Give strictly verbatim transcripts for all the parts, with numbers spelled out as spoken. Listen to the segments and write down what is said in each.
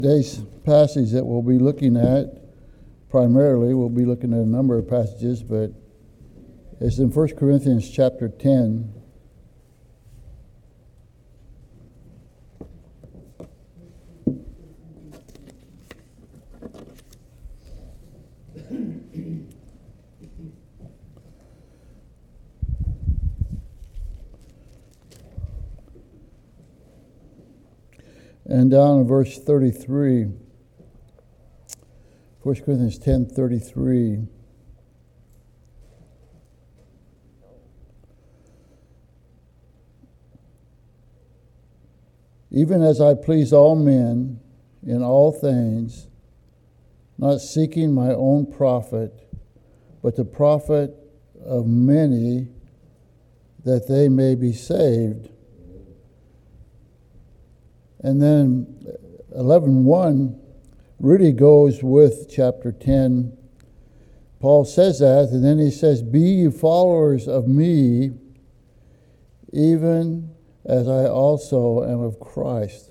Today's passage that we'll be looking at, primarily, we'll be looking at a number of passages, but it's in First Corinthians chapter ten. And down in verse thirty-three, First Corinthians ten thirty-three. Even as I please all men in all things, not seeking my own profit, but the profit of many, that they may be saved. And then eleven one really goes with chapter ten. Paul says that, and then he says, "Be ye followers of me, even as I also am of Christ."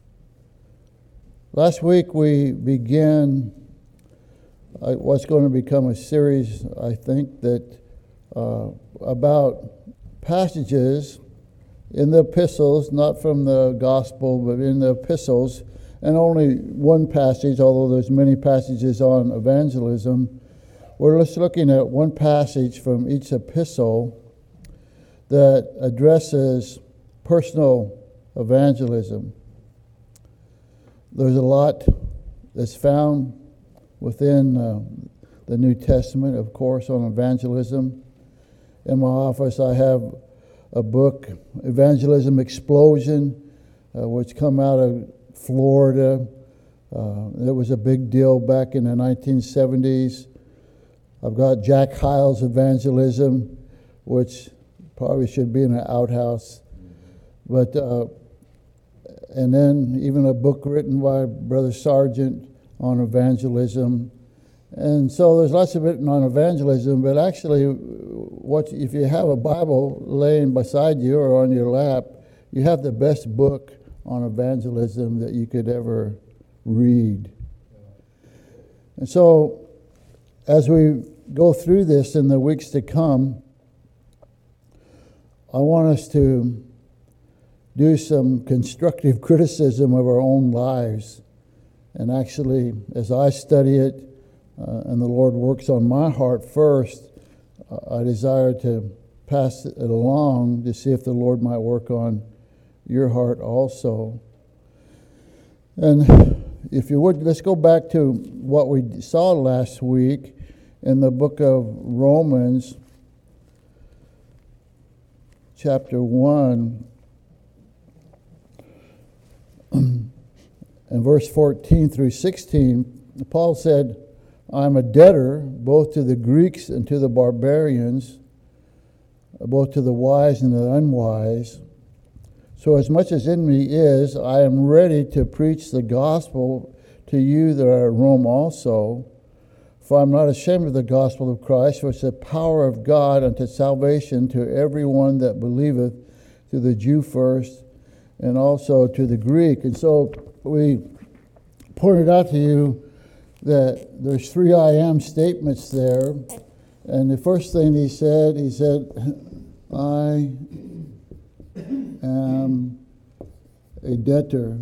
Last week we began uh, what's going to become a series, I think, that uh, about passages in the epistles, not from the gospel, but in the epistles, and only one passage, although there's many passages on evangelism. We're just looking at one passage from each epistle that addresses personal evangelism. There's a lot that's found within uh, the New Testament, of course, on evangelism. In my office, I have a book, Evangelism Explosion, uh, which come out of Florida. Uh, it was a big deal back in the nineteen seventies. I've got Jack Hyles' Evangelism, which probably should be in an outhouse. But uh, and then even a book written by Brother Sargent on evangelism. And so there's lots of it on evangelism, but actually, what if you have a Bible laying beside you or on your lap, you have the best book on evangelism that you could ever read. And so, as we go through this in the weeks to come, I want us to do some constructive criticism of our own lives. And actually, as I study it, Uh, and the Lord works on my heart first, uh, I desire to pass it along to see if the Lord might work on your heart also. And if you would, let's go back to what we saw last week in the book of Romans, chapter one, and verse fourteen through sixteen. Paul said, "I'm a debtor both to the Greeks and to the barbarians, both to the wise and the unwise. So as much as in me is, I am ready to preach the gospel to you that are at Rome also. For I'm not ashamed of the gospel of Christ, for it's the power of God unto salvation to everyone that believeth, to the Jew first, and also to the Greek." And so we pointed out to you that there's three I am statements there. And the first thing he said, he said, "I am a debtor."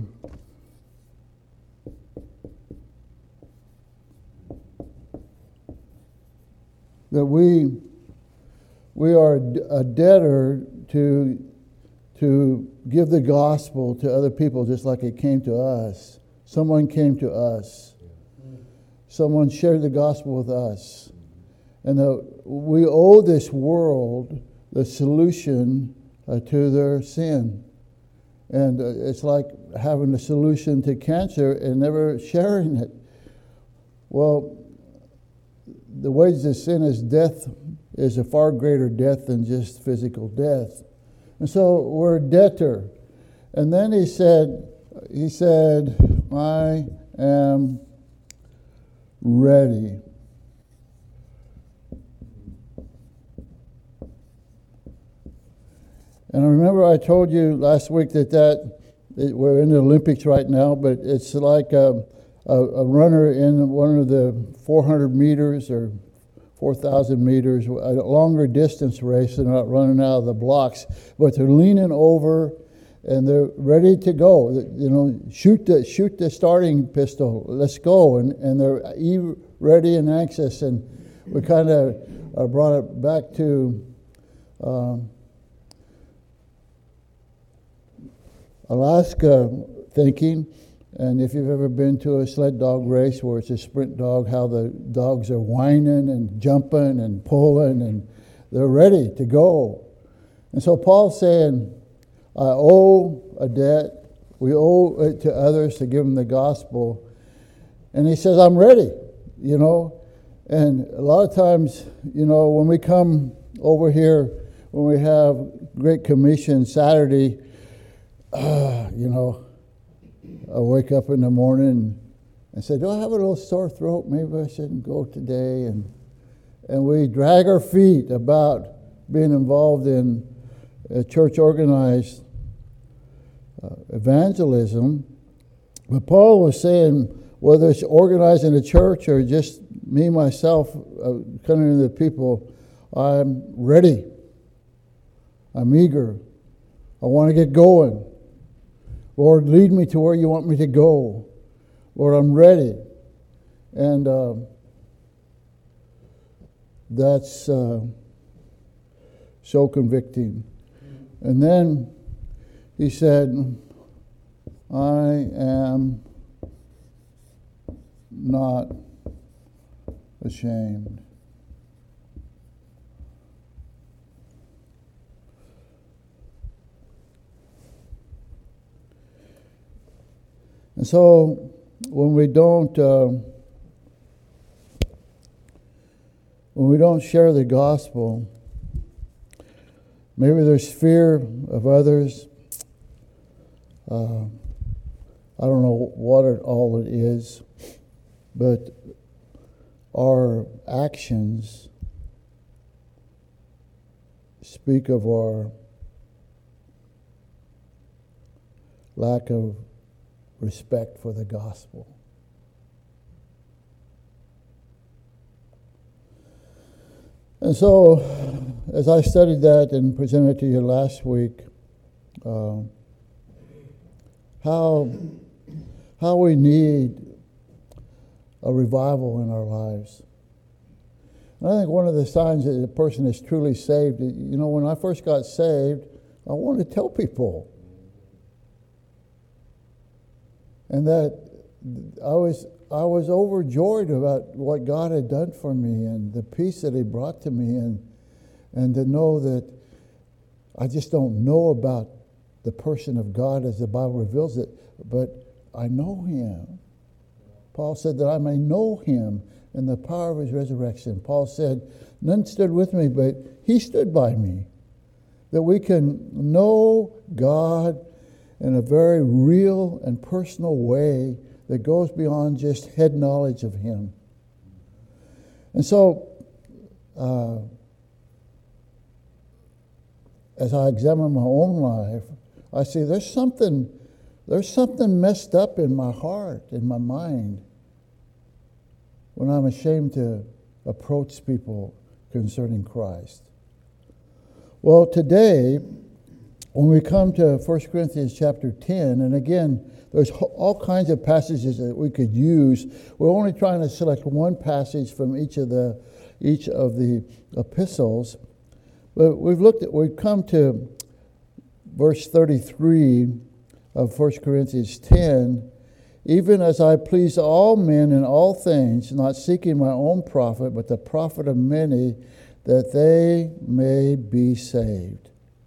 That we we are a debtor to to give the gospel to other people just like it came to us. Someone came to us. Someone shared the gospel with us. And the, we owe this world the solution uh, to their sin. And uh, it's like having the solution to cancer and never sharing it. Well, the wages of sin is death, is a far greater death than just physical death. And so we're a debtor. And then he said, he said, "I am ready." And I remember I told you last week that that it, we're in the Olympics right now, but it's like a, a, a runner in one of the four hundred meters or four thousand meters, a longer distance race. They're not running out of the blocks, but they're leaning over and they're ready to go. You know, shoot the shoot the starting pistol. Let's go, and and they're ready and anxious. And we kind of uh, brought it back to um, Alaska thinking. And if you've ever been to a sled dog race where it's a sprint dog, how the dogs are whining and jumping and pulling, and they're ready to go. And so Paul's saying, I owe a debt. We owe it to others to give them the gospel. And he says, I'm ready, you know. And a lot of times, you know, when we come over here, when we have Great Commission Saturday, uh, you know, I wake up in the morning and say, do I have a little sore throat? Maybe I shouldn't go today. And and we drag our feet about being involved in a church organized uh, evangelism. But Paul was saying, whether it's organizing a church or just me, myself, uh, coming to the people, I'm ready. I'm eager. I want to get going. Lord, lead me to where you want me to go. Lord, I'm ready. And uh, that's uh, so convicting. And then he said, I am not ashamed. And so when we don't uh, when we don't share the gospel, maybe there's fear of others. Uh, I don't know what it, all it is, but our actions speak of our lack of respect for the gospel. And so, as I studied that and presented to you last week, uh, how how we need a revival in our lives. And I think one of the signs that a person is truly saved, you know, when I first got saved, I wanted to tell people. And that I was I was overjoyed about what God had done for me and the peace that He brought to me, and and to know that I just don't know about the person of God as the Bible reveals it, but I know Him. Paul said that I may know Him in the power of His resurrection. Paul said, none stood with me, but He stood by me. That we can know God in a very real and personal way that goes beyond just head knowledge of Him. And so, uh, as I examine my own life, I see there's something, there's something messed up in my heart, in my mind, when I'm ashamed to approach people concerning Christ. Well, today, when we come to First Corinthians chapter ten, and again, there's all kinds of passages that we could use. We're only trying to select one passage from each of the each of the epistles. But we've looked at, we've come to verse thirty-three of First Corinthians ten. Even as I please all men in all things, not seeking my own profit, but the profit of many, that they may be saved.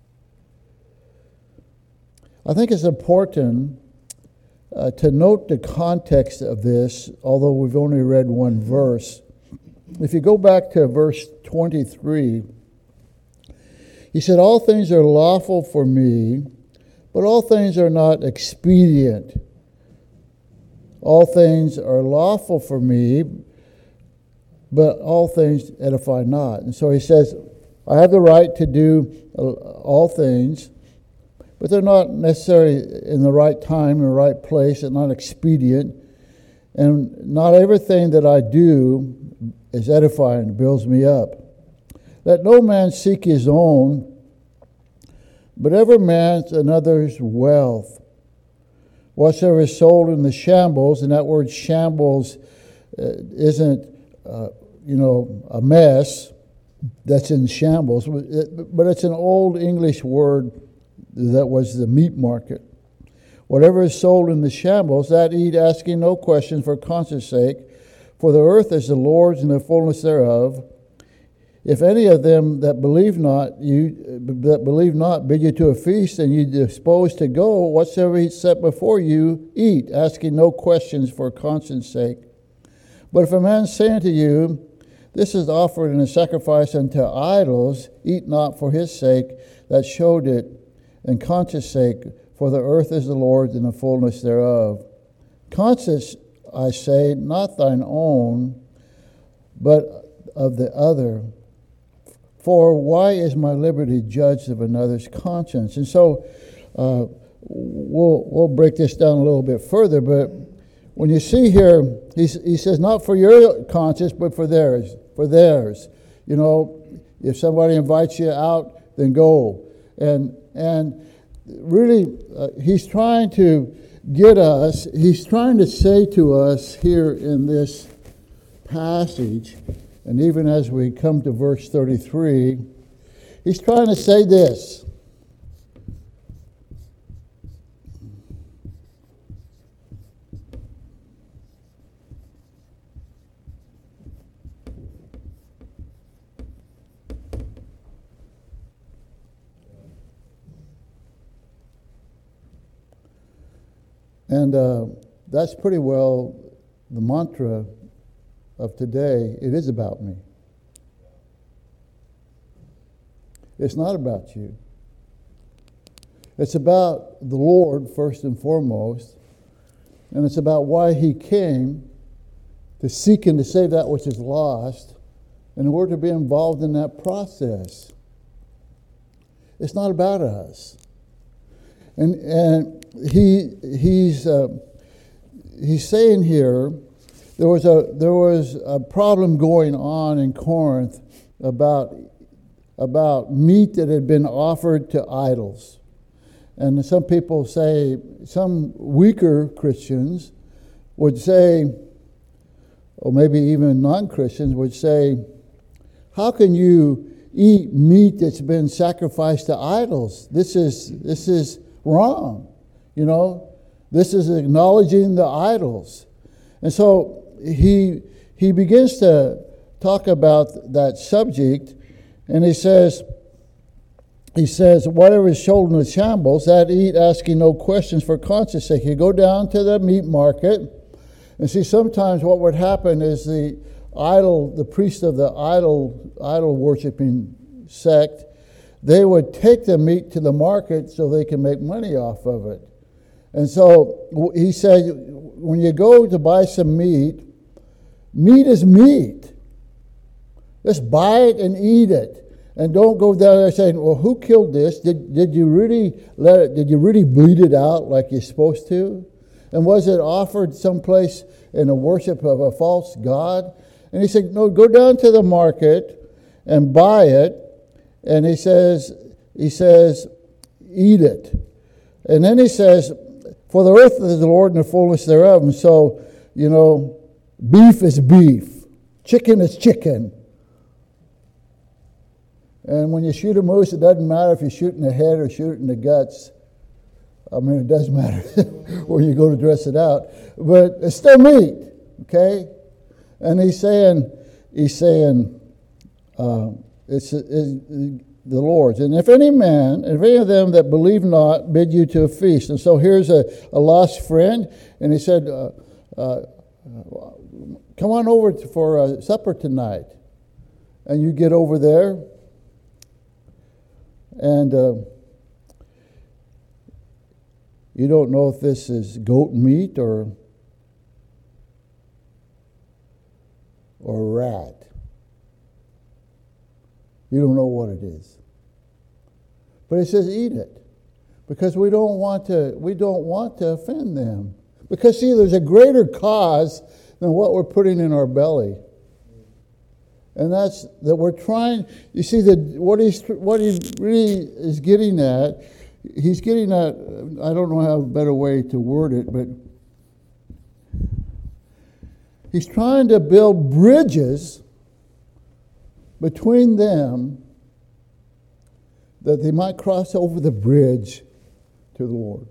I think it's important uh, to note the context of this, although we've only read one verse. If you go back to verse twenty-three, he said, all things are lawful for me, but all things are not expedient. All things are lawful for me, but all things edify not. And so he says, I have the right to do all things, but they're not necessarily in the right time, in the right place, and not expedient. And not everything that I do is edifying, builds me up. Let no man seek his own, but every man's another's wealth. Whatsoever is sold in the shambles, and that word shambles uh, isn't, uh, you know, a mess that's in shambles, but it's an old English word that was the meat market. Whatever is sold in the shambles, that eat, asking no questions for conscience sake, for the earth is the Lord's and the fullness thereof. If any of them that believe not you that believe not bid you to a feast, and you dispose to go, whatsoever he set before you, eat, asking no questions for conscience sake. But if a man say unto you, this is offered in a sacrifice unto idols, eat not for his sake that showed it, and conscience sake, for the earth is the Lord's and the fullness thereof. Conscience, I say, not thine own, but of the other. For why is my liberty judged of another's conscience? And so uh, we'll we'll break this down a little bit further. But when you see here, he, he says, not for your conscience, but for theirs. For theirs. You know, if somebody invites you out, then go. And and really, uh, he's trying to get us, he's trying to say to us here in this passage, and even as we come to verse thirty-three, he's trying to say this. And uh, that's pretty well the mantra of today. It is about me. It's not about you. It's about the Lord first and foremost, and it's about why he came to seek and to save that which is lost, and we're to be involved in that process. It's not about us. And and he he's uh, he's saying here there was a there was a problem going on in Corinth about about meat that had been offered to idols. And some people say, some weaker Christians would say, or maybe even non-Christians would say, how can you eat meat that's been sacrificed to idols? This is this is wrong. You know, this is acknowledging the idols. And so he he begins to talk about that subject, and he says, he says, whatever is sold in the shambles, that eat, asking no questions for conscience sake. You go down to the meat market, and see, sometimes what would happen is the idol, the priest of the idol, idol worshiping sect, they would take the meat to the market so they can make money off of it. And so he said, when you go to buy some meat, meat is meat. Just buy it and eat it. And don't go down there saying, well, who killed this? Did did you really let it, did you really bleed it out like you're supposed to? And was it offered someplace in the worship of a false god? And he said, no, go down to the market and buy it. And he says, he says, eat it. And then he says, for the earth is the Lord and the fullness thereof. And so, you know, beef is beef. Chicken is chicken. And when you shoot a moose, it doesn't matter if you shoot in the head or shoot in the guts. I mean, it does matter where you go to dress it out. But it's still meat, okay? And he's saying, he's saying, uh, it's, it's the Lord's. And if any man, if any of them that believe not, bid you to a feast. And so here's a, a lost friend, and he said, uh, uh, come on over to, for uh, supper tonight. And you get over there, and uh, you don't know if this is goat meat or or rat. You don't know what it is. But it says eat it. Because we don't want to, we don't want to offend them. Because see, there's a greater cause than what we're putting in our belly. And that's that we're trying, you see, that what he's what he really is getting at, he's getting at, I don't know how a better way to word it, but he's trying to build bridges between them that they might cross over the bridge to the Lord.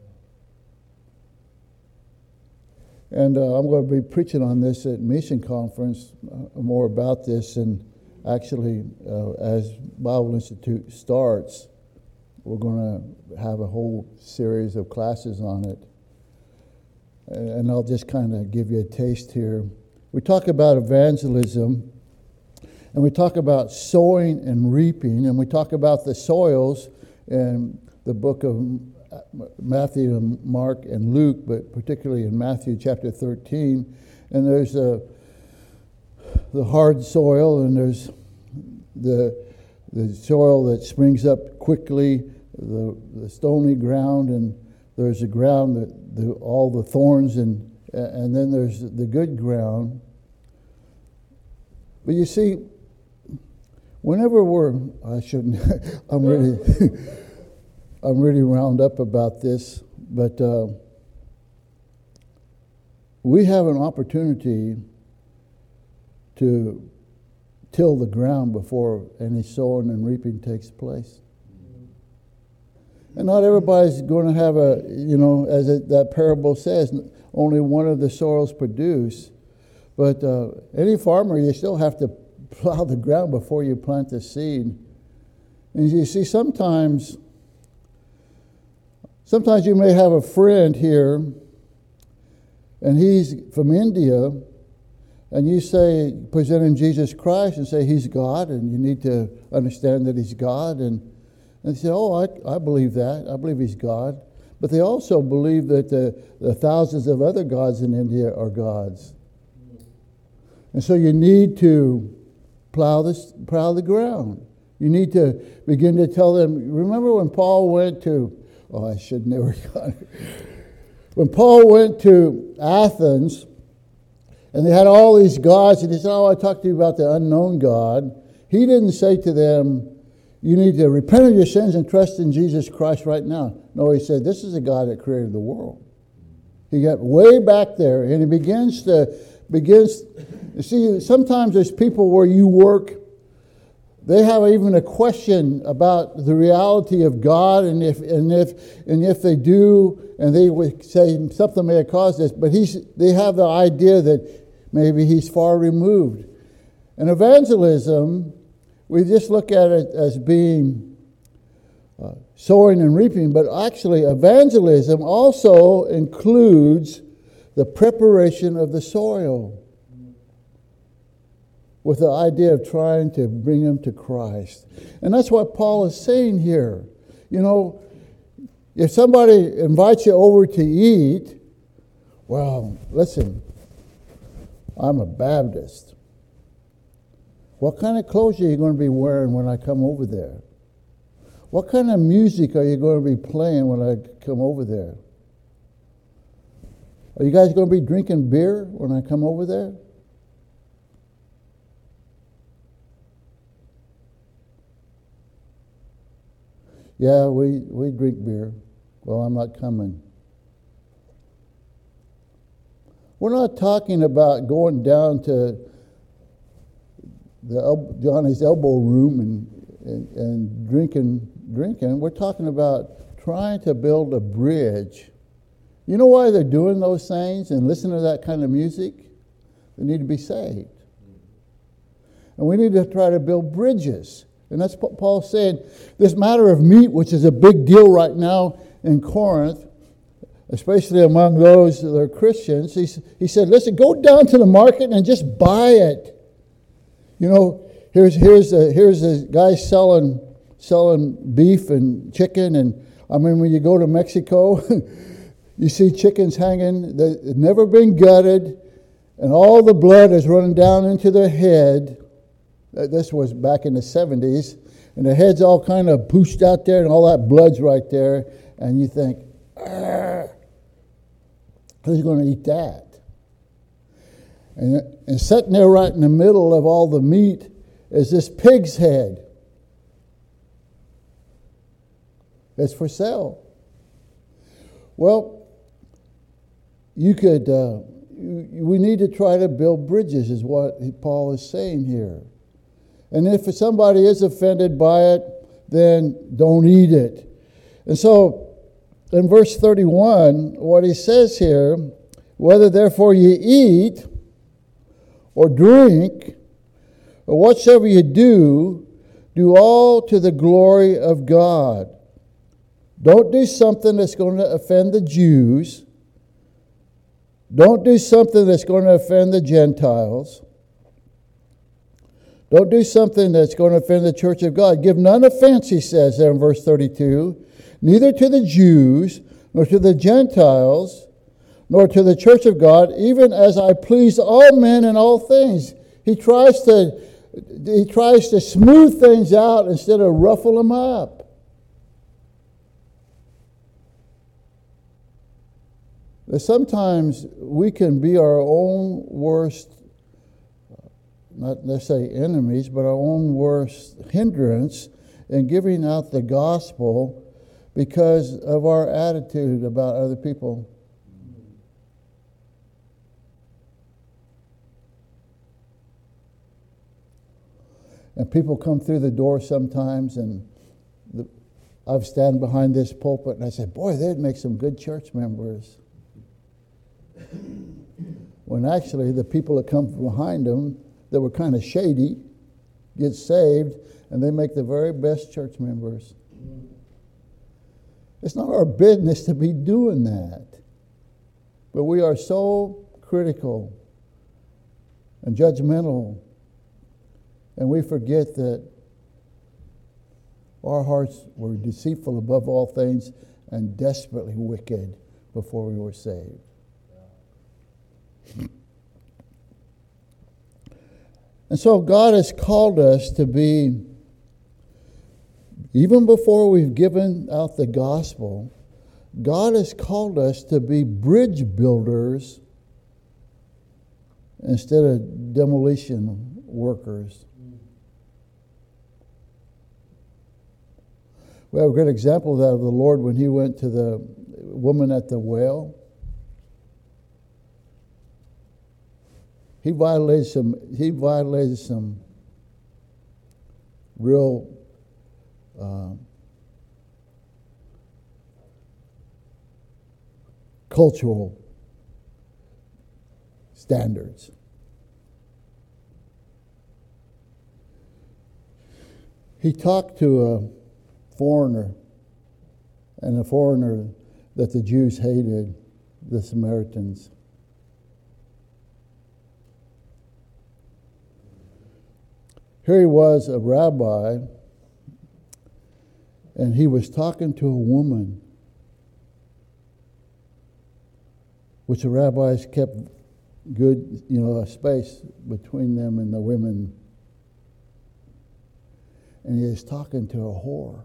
And uh, I'm going to be preaching on this at Mission Conference, uh, more about this. And actually, uh, as Bible Institute starts, we're going to have a whole series of classes on it. And, and I'll just kind of give you a taste here. We talk about evangelism, and we talk about sowing and reaping, and we talk about the soils in the book of Matthew and Mark and Luke, but particularly in Matthew chapter thirteen. And there's a, the hard soil, and there's the the soil that springs up quickly, the, the stony ground, and there's the ground that the, all the thorns, and and then there's the good ground. But you see, whenever we're, I shouldn't, I'm really, I'm really wound up about this, but uh, we have an opportunity to till the ground before any sowing and reaping takes place. And not everybody's going to have a, you know, as it, that parable says, only one of the soils produce. But uh, any farmer, you still have to plow the ground before you plant the seed. And you see, sometimes, sometimes you may have a friend here, and he's from India, and you say, present him Jesus Christ and say he's God, and you need to understand that he's God. And, and they say, oh, I, I believe that. I believe he's God. But they also believe that the, the thousands of other gods in India are gods. And so you need to plow this, plow the ground. You need to begin to tell them. Remember when Paul went to, oh, I should never gone. When Paul went to Athens, and they had all these gods, and he said, oh, I talked to you about the unknown God. He didn't say to them, you need to repent of your sins and trust in Jesus Christ right now. No, he said, this is the God that created the world. He got way back there, and he begins to, begins, you see, sometimes there's people where you work, they have even a question about the reality of God, and if and if and if they do, and they would say something may have caused this, but he's they have the idea that maybe he's far removed. And evangelism, we just look at it as being uh, sowing and reaping, but actually evangelism also includes the preparation of the soil, with the idea of trying to bring them to Christ. And that's what Paul is saying here. You know, if somebody invites you over to eat, well, listen, I'm a Baptist. What kind of clothes are you going to be wearing when I come over there? What kind of music are you going to be playing when I come over there? Are you guys going to be drinking beer when I come over there? Yeah, we, we drink beer. Well, I'm not coming. We're not talking about going down to the El- Johnny's elbow room and, and, and drinking, drinking. We're talking about trying to build a bridge. You know why they're doing those things and listening to that kind of music? They need to be saved. And we need to try to build bridges. And that's what Paul's saying. This matter of meat, which is a big deal right now in Corinth, especially among those that are Christians, he, he said, listen, go down to the market and just buy it. You know, here's here's a, here's a guy selling selling beef and chicken. And I mean, when you go to Mexico, you see chickens hanging. They've never been gutted. And all the blood is running down into their head. This was back in the seventies, and the head's all kind of pushed out there, and all that blood's right there. and you think, who's going to eat that? And, and sitting there right in the middle of all the meat is this pig's head. It's for sale. Well, you could, uh, you, we need to try to build bridges, is what Paul is saying here. And if somebody is offended by it, then don't eat it. And so, in verse thirty-one, what he says here, whether therefore ye eat or drink, or whatsoever you do, do all to the glory of God. Don't do something that's going to offend the Jews. Don't do something that's going to offend the Gentiles. Don't do something that's going to offend the church of God. Give none offense, he says there in verse thirty-two, neither to the Jews, nor to the Gentiles, nor to the church of God, even as I please all men in all things. He tries to, he tries to smooth things out instead of ruffle them up. Sometimes we can be our own worst, not necessarily enemies, but our own worst hindrance in giving out the gospel because of our attitude about other people. And people come through the door sometimes, and the, I've stand behind this pulpit and I say, boy, they'd make some good church members. When actually the people that come from behind them that were kind of shady get saved, and they make the very best church members. It's not our business to be doing that. But we are so critical and judgmental, and we forget that our hearts were deceitful above all things and desperately wicked before we were saved. And so God has called us to be, even before we've given out the gospel, God has called us to be bridge builders instead of demolition workers. We have a great example of that of the Lord when he went to the woman at the well. He violated some. He violated some real uh, cultural standards. He talked to a foreigner, and a foreigner that the Jews hated, the Samaritans. Here he was, a rabbi, and he was talking to a woman, which the rabbis kept good, you know, a space between them and the women. And he was talking to a whore.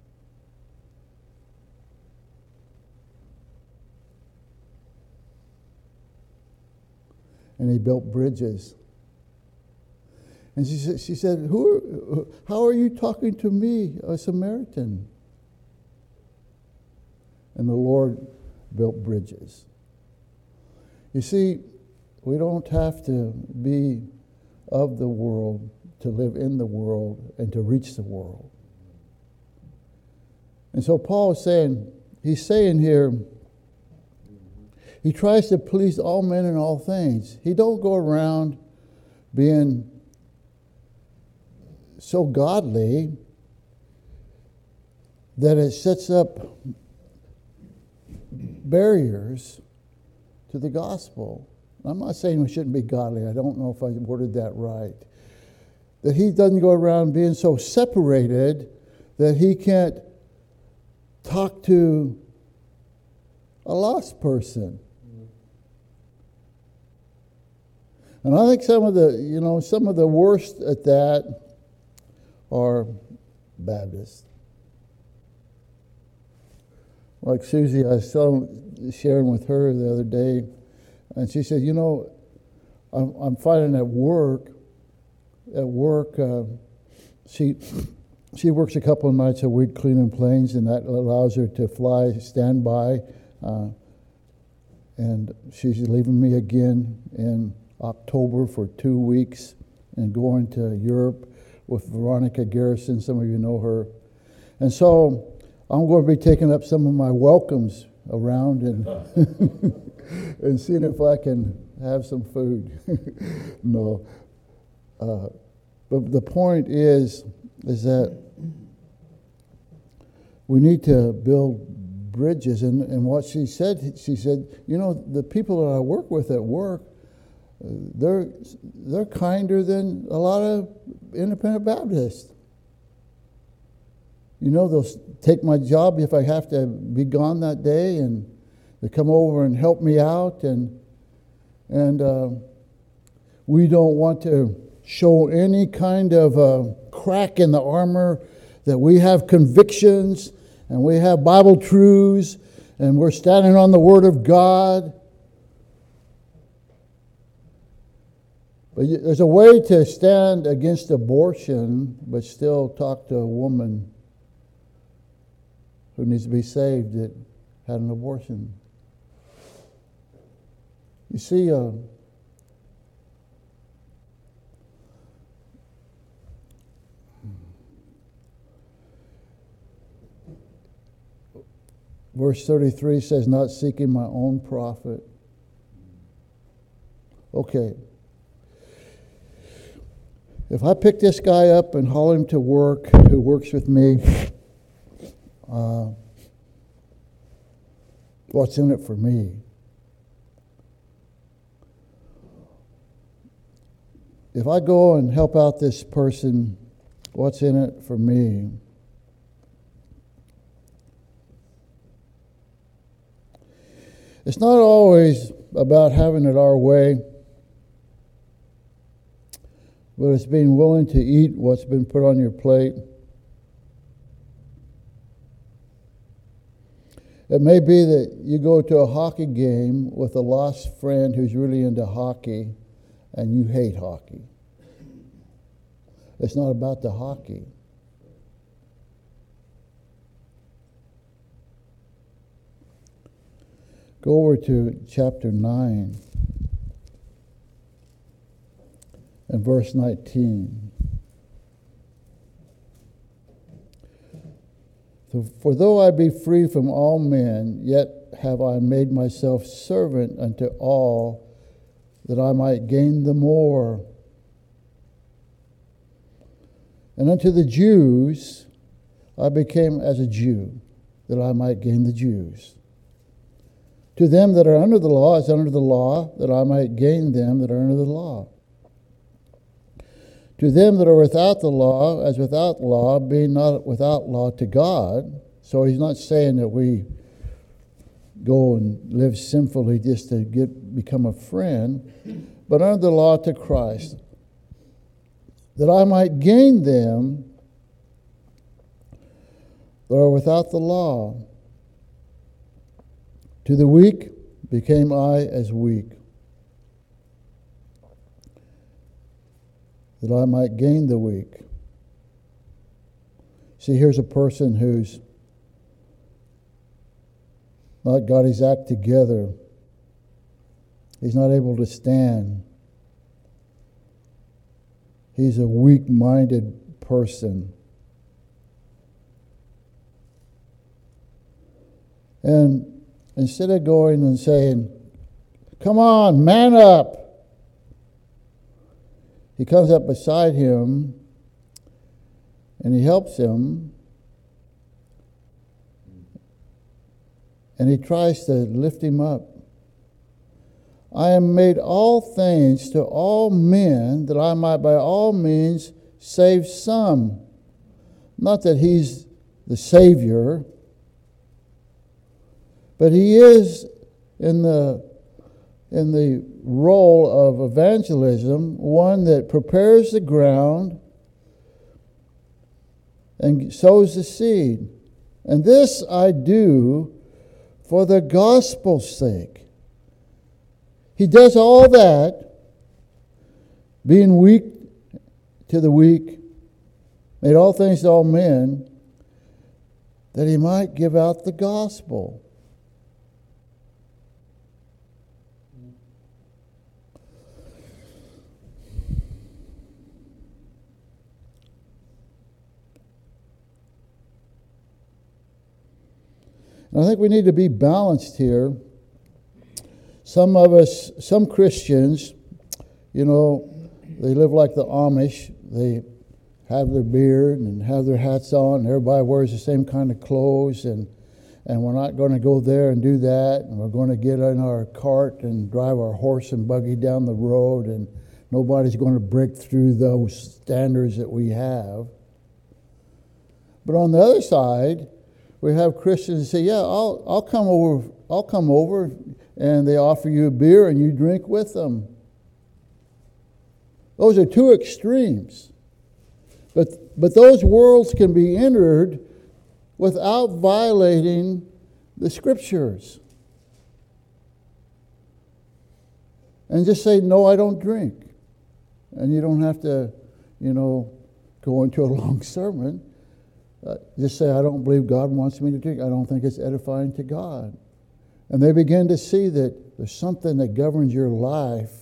And he built bridges. And she said, she said, "Who? Are, how are you talking to me, a Samaritan?" And the Lord built bridges. You see, we don't have to be of the world to live in the world and to reach the world. And so Paul is saying, he's saying here, he tries to please all men in all things. He don't go around being so godly that it sets up barriers to the gospel. I'm not saying we shouldn't be godly. I don't know if I worded that right. That he doesn't go around being so separated that he can't talk to a lost person. And I think some of the, you know, some of the worst at that are Baptists. like Susie, I was so sharing with her the other day, and she said, you know, I'm, I'm finding at work, at work, uh, she she works a couple of nights a week cleaning planes, and that allows her to fly standby. Uh, and she's leaving me again in October for two weeks and going to Europe with Veronica Garrison. Some of you know her. And so I'm going to be taking up some of my welcomes around and and seeing if I can have some food. No. Uh, but the point is, is that we need to build bridges. And, and what she said, she said, you know, the people that I work with at work, they're they're kinder than a lot of independent Baptists. You know, they'll take my job if I have to be gone that day, and they come over and help me out. And and uh, we don't want to show any kind of uh, crack in the armor, that we have convictions and we have Bible truths and we're standing on the Word of God. But there's a way to stand against abortion but still talk to a woman who needs to be saved that had an abortion. You see, uh, verse thirty-three says, not seeking my own profit. Okay. If I pick this guy up and haul him to work, who works with me, uh, what's in it for me? If I go and help out this person, what's in it for me? It's not always about having it our way, but it's being willing to eat what's been put on your plate. It may be that you go to a hockey game with a lost friend who's really into hockey, and you hate hockey. It's not about the hockey. Go over to chapter nine and verse nineteen. For though I be free from all men, yet have I made myself servant unto all, that I might gain the more. And unto the Jews I became as a Jew, that I might gain the Jews. To them that are under the law as under the law, that I might gain them that are under the law. To them that are without the law as without law, being not without law to God. So he's not saying that we go and live sinfully just to get become a friend, but under the law to Christ, that I might gain them that are without the law. To the weak became I as weak, that I might gain the weak. See, here's a person who's not got his act together. He's not able to stand. He's a weak-minded person. And instead of going and saying, come on, man up, he comes up beside him and he helps him, and he tries to lift him up. I am made all things to all men, that I might by all means save some. Not that he's the Savior, but he is in the in the role of evangelism, one that prepares the ground and sows the seed. And this I do for the gospel's sake. He does all that, being weak to the weak, made all things to all men, that he might give out the gospel. And I think we need to be balanced here. Some of us, some Christians, you know, they live like the Amish. They have their beard and have their hats on, and everybody wears the same kind of clothes, and and we're not going to go there and do that, and we're going to get in our cart and drive our horse and buggy down the road, and nobody's going to break through those standards that we have. But on the other side, we have Christians who say, yeah, I'll I'll come over, I'll come over, and they offer you a beer and you drink with them. Those are two extremes. But but those worlds can be entered without violating the Scriptures. And just say, no, I don't drink. And you don't have to, you know, go into a long sermon. Uh, just say, I don't believe God wants me to drink. I don't think it's edifying to God. And they begin to see that there's something that governs your life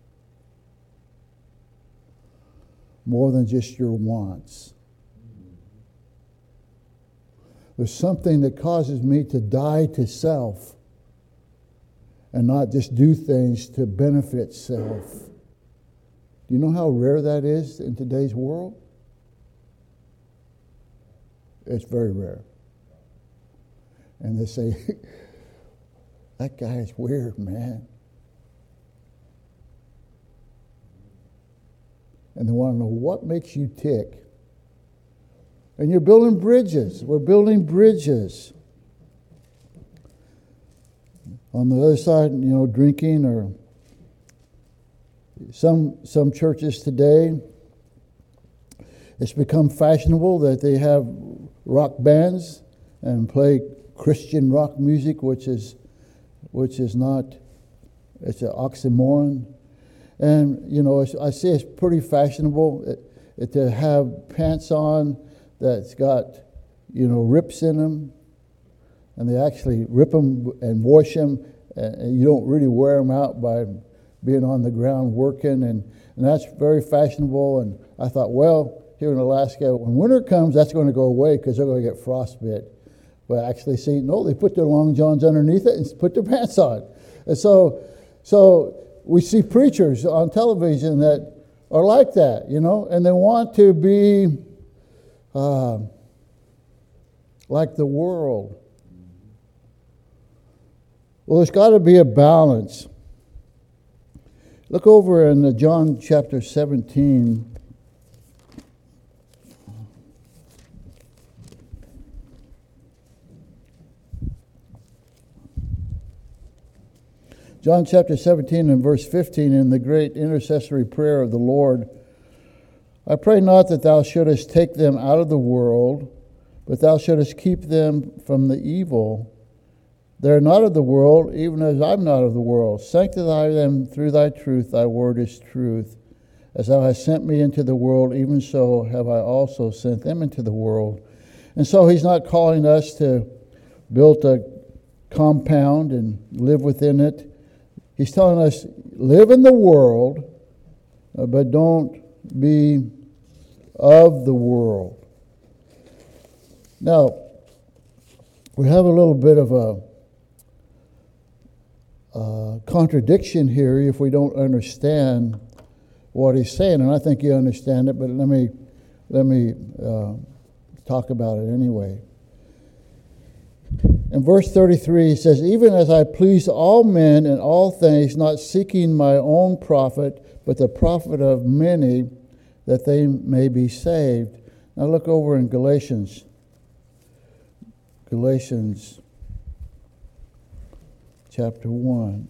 more than just your wants. There's something that causes me to die to self and not just do things to benefit self. Do you know how rare that is in today's world? It's very rare. And they say, that guy is weird, man. And they want to know what makes you tick. And you're building bridges. We're building bridges. On the other side, you know, drinking, or some some churches today, it's become fashionable that they have rock bands and play Christian rock music, which is which is not, it's an oxymoron. And, you know, I see it's pretty fashionable it, it, to have pants on that's got, you know, rips in them. And they actually rip them and wash them. And you don't really wear them out by being on the ground working. And, and that's very fashionable. And I thought, well, here in Alaska, when winter comes, that's going to go away because they're going to get frostbite. But actually, see, no, they put their long johns underneath it and put their pants on. And so, so we see preachers on television that are like that, you know, and they want to be uh, like the world. Well, there's got to be a balance. Look over in John chapter seventeen. John chapter seventeen and verse fifteen, in the great intercessory prayer of the Lord, I pray not that thou shouldest take them out of the world, but thou shouldest keep them from the evil. They are not of the world, even as I'm not of the world. Sanctify them through thy truth. Thy word is truth. As thou hast sent me into the world, even so have I also sent them into the world. And so he's not calling us to build a compound and live within it. He's telling us, live in the world, uh, but don't be of the world. Now, we have a little bit of a uh, contradiction here if we don't understand what he's saying, and I think you understand it, but let me let me uh, talk about it anyway. In verse thirty-three, he says, even as I please all men in all things, not seeking my own profit, but the profit of many, that they may be saved. Now look over in Galatians. Galatians chapter one.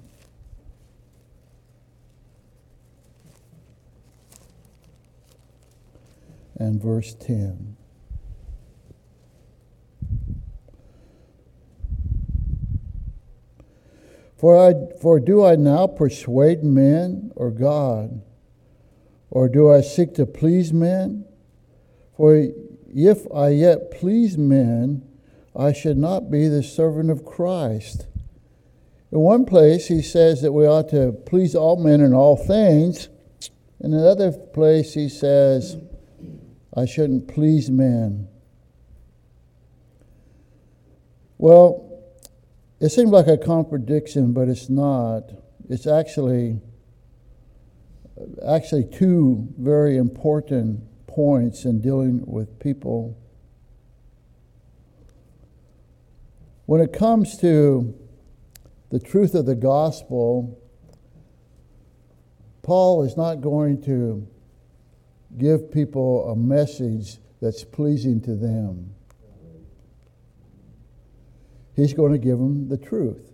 And verse ten. For, I, for do I now persuade men or God? Or do I seek to please men? For if I yet please men, I should not be the servant of Christ. In one place, he says that we ought to please all men in all things. In another place, he says, I shouldn't please men. Well, it seems like a contradiction, but it's not. It's actually, actually two very important points in dealing with people. When it comes to the truth of the gospel, Paul is not going to give people a message that's pleasing to them. He's going to give them the truth.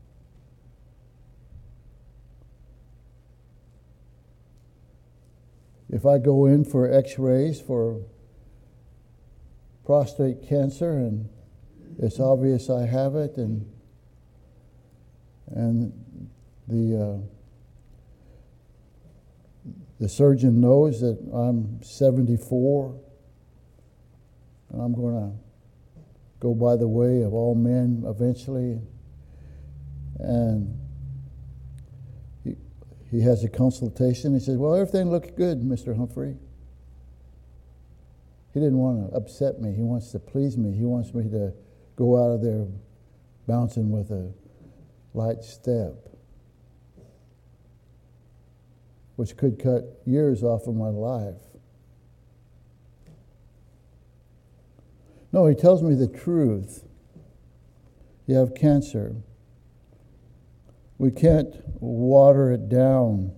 If I go in for x-rays for prostate cancer and it's obvious I have it, and and the uh, the surgeon knows that I'm seventy-four, and I'm going to go by the way of all men eventually, and he, he has a consultation. He says, well, everything looks good, Mister Humphrey. He didn't want to upset me. He wants to please me. He wants me to go out of there bouncing with a light step, which could cut years off of my life. No, he tells me the truth. You have cancer. We can't water it down.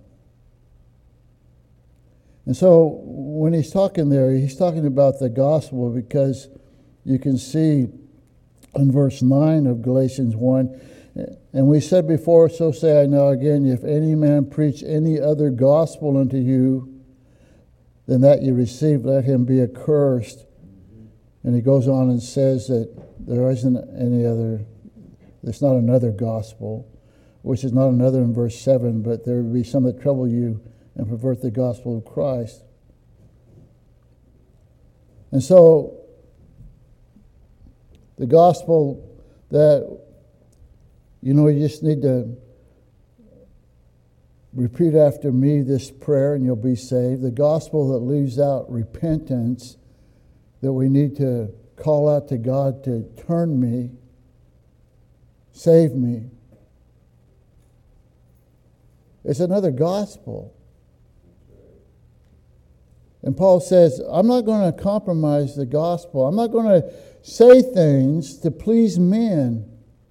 And so when he's talking there, he's talking about the gospel, because you can see in verse nine of Galatians one, and we said before, so say I now again, if any man preach any other gospel unto you than that you received, let him be accursed. And he goes on and says that there isn't any other, there's not another gospel, which is not another in verse seven, but there will be some that trouble you and pervert the gospel of Christ. And so, the gospel that, you know, you just need to repeat after me this prayer and you'll be saved. The gospel that leaves out repentance, that we need to call out to God to turn me, save me. It's another gospel. And Paul says, I'm not going to compromise the gospel. I'm not going to say things to please men.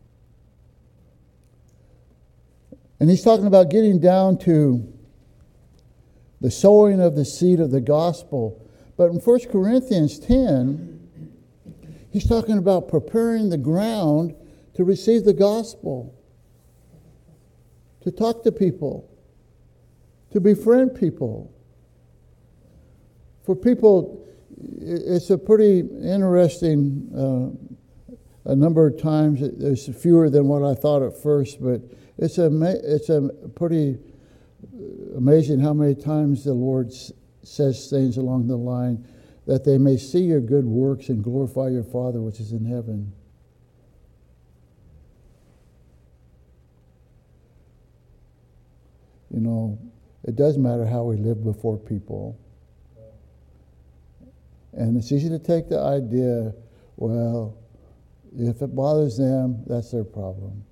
And he's talking about getting down to the sowing of the seed of the gospel. But in First Corinthians ten, he's talking about preparing the ground to receive the gospel, to talk to people, to befriend people. For people, it's a pretty interesting, uh, a number of times, there's fewer than what I thought at first, but it's a, it's a pretty amazing how many times the Lord s- says things along the line, that they may see your good works and glorify your Father which is in heaven. You know, it does matter how we live before people. And it's easy to take the idea, well, if it bothers them, that's their problem.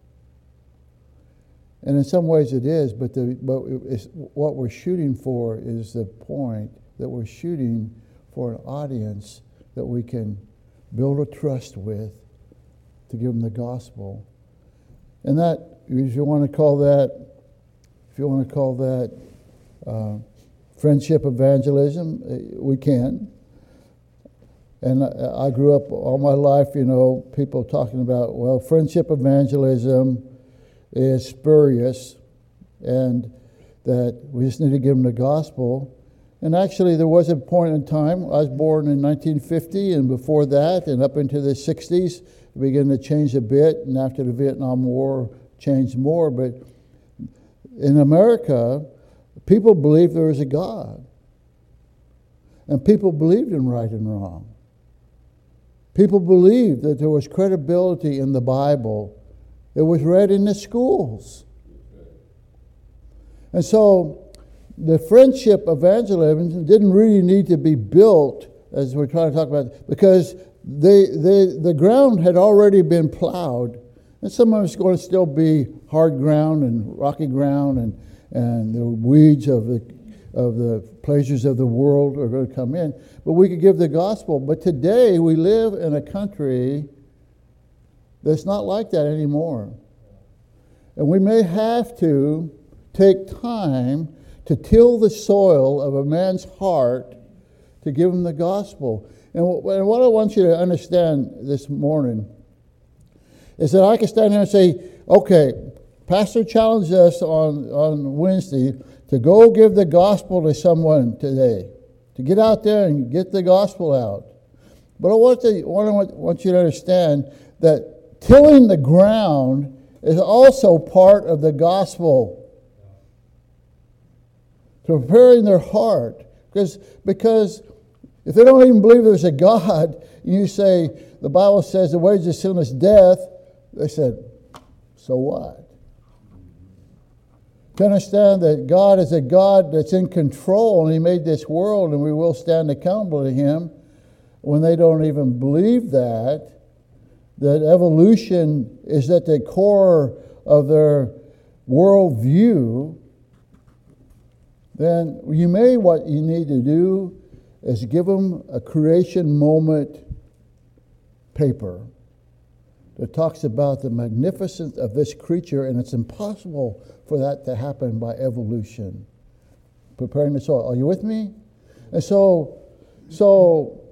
And in some ways it is, but, the, but it's, what we're shooting for is the point that we're shooting for an audience that we can build a trust with to give them the gospel. And that, if you want to call that, if you want to call that uh, friendship evangelism, we can. And I, I grew up all my life, you know, people talking about, well, friendship evangelism is spurious, and that we just need to give them the gospel. And actually, there was a point in time, I was born in nineteen fifty, and before that, and up into the sixties, it began to change a bit, and after the Vietnam War, changed more, but in America, people believed there was a God. And people believed in right and wrong. People believed that there was credibility in the Bible. It was read in the schools. And so the friendship evangelism didn't really need to be built, as we're trying to talk about, because they, they, the ground had already been plowed. And some of it's going to still be hard ground and rocky ground, and, and the weeds of the, of the pleasures of the world are going to come in. But we could give the gospel. But today we live in a country that's not like that anymore. And we may have to take time to till the soil of a man's heart to give him the gospel. And what I want you to understand this morning is that I can stand here and say, okay, Pastor challenged us on, on Wednesday to go give the gospel to someone today, to get out there and get the gospel out. But I want, to, want, want you to understand that tilling the ground is also part of the gospel. To preparing their heart. Because, because if they don't even believe there's a God, and you say, the Bible says the wages of sin is death, they said, so what? To understand that God is a God that's in control, and He made this world, and we will stand accountable to Him, when they don't even believe that, that evolution is at the core of their worldview, then you may, what you need to do is give them a creation moment paper that talks about the magnificence of this creature, and it's impossible for that to happen by evolution. Preparing the soil. Are you with me? And so, so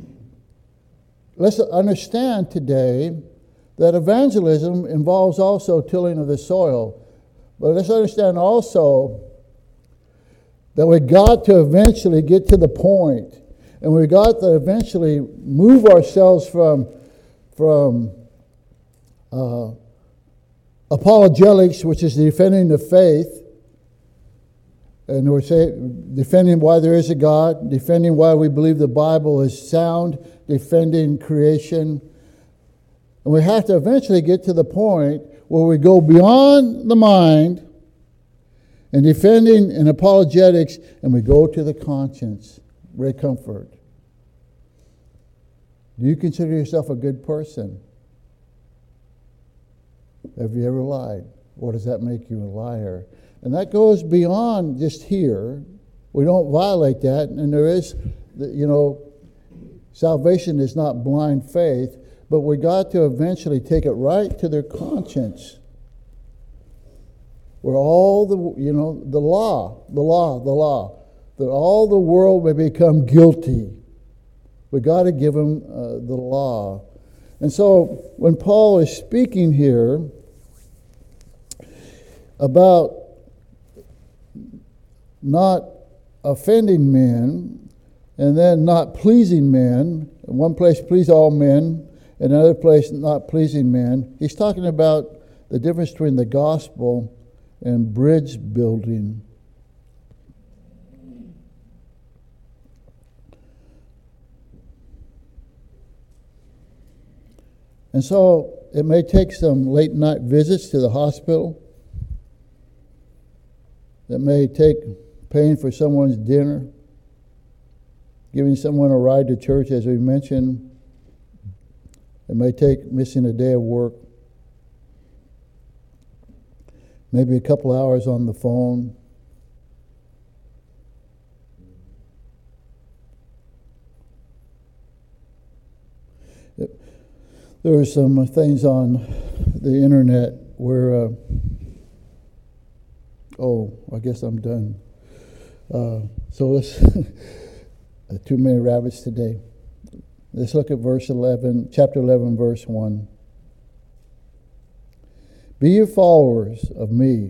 let's understand today that evangelism involves also tilling of the soil. But let's understand also that we got to eventually get to the point, and we got to eventually move ourselves from, from uh, apologetics, which is defending the faith, and we're saying, defending why there is a God, defending why we believe the Bible is sound, defending creation. And we have to eventually get to the point where we go beyond the mind and defending and apologetics, and we go to the conscience. Ray Comfort. Do you consider yourself a good person? Have you ever lied? What does that make you a liar? And that goes beyond just here. We don't violate that, and there is, you know, salvation is not blind faith, but we got to eventually take it right to their conscience. Where all the, you know, the law, the law, the law, that all the world may become guilty. We got to give them uh, the law. And so when Paul is speaking here about not offending men and then not pleasing men, in one place please all men, in another place not pleasing men, he's talking about the difference between the gospel and bridge building. And so it may take some late night visits to the hospital. It may take paying for someone's dinner, giving someone a ride to church, as we mentioned. It may take missing a day of work. Maybe a couple hours on the phone. There are some things on the internet where, uh, oh, I guess I'm done. Uh, so let's, too many rabbits today. Let's look at verse eleven, chapter eleven, verse one. Be you followers of me,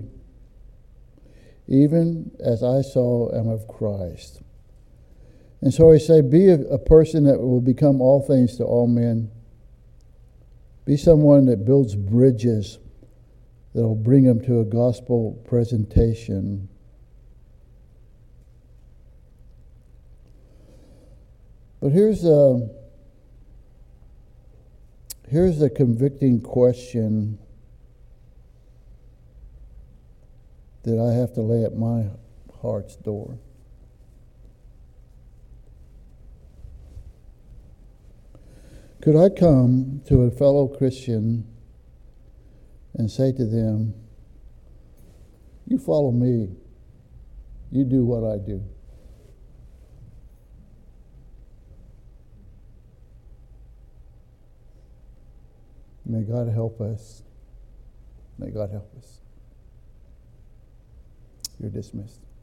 even as I so am of Christ. And so he said, be a, a person that will become all things to all men. Be someone that builds bridges, that'll bring them to a gospel presentation. But here's a, here's a convicting question that I have to lay at my heart's door. Could I come to a fellow Christian and say to them, you follow me, you do what I do? May God help us. May God help us. You're dismissed.